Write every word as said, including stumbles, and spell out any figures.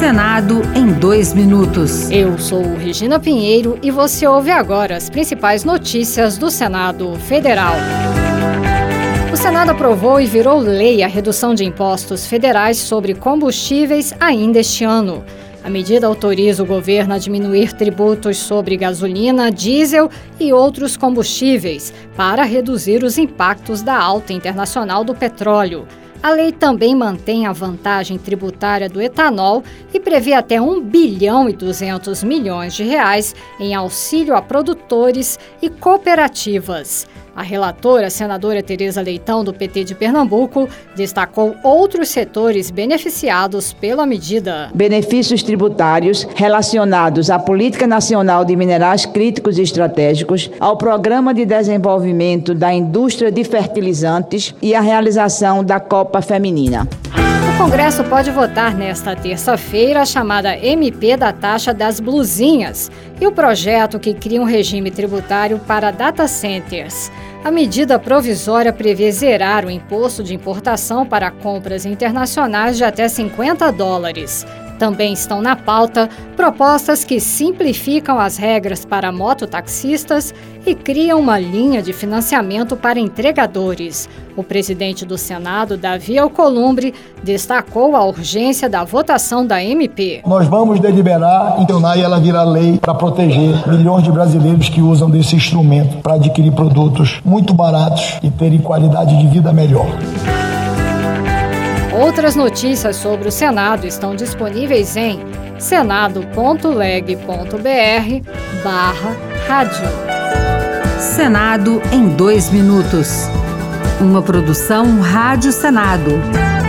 Senado em dois minutos. Eu sou Regina Pinheiro e você ouve agora as principais notícias do Senado Federal. O Senado aprovou e virou lei a redução de impostos federais sobre combustíveis ainda este ano. A medida autoriza o governo a diminuir tributos sobre gasolina, diesel e outros combustíveis para reduzir os impactos da alta internacional do petróleo. A lei também mantém a vantagem tributária do etanol e prevê até um bilhão e duzentos milhões de reais em auxílio a produtores e cooperativas. A relatora, a senadora Tereza Leitão, do P T de Pernambuco, destacou outros setores beneficiados pela medida. Benefícios tributários relacionados à Política Nacional de Minerais Críticos e Estratégicos, ao Programa de Desenvolvimento da Indústria de Fertilizantes e à realização da Copa Feminina. O Congresso pode votar nesta terça-feira a chamada M P da taxa das blusinhas e o projeto que cria um regime tributário para data centers. A medida provisória prevê zerar o imposto de importação para compras internacionais de até cinquenta dólares. Também estão na pauta propostas que simplificam as regras para mototaxistas e criam uma linha de financiamento para entregadores. O presidente do Senado, Davi Alcolumbre, destacou a urgência da votação da M P. Nós vamos deliberar, tornar e ela virar lei para proteger milhões de brasileiros que usam desse instrumento para adquirir produtos muito baratos e terem qualidade de vida melhor. Outras notícias sobre o Senado estão disponíveis em senado ponto leg ponto br barra rádio. Senado em dois minutos. Uma produção Rádio Senado.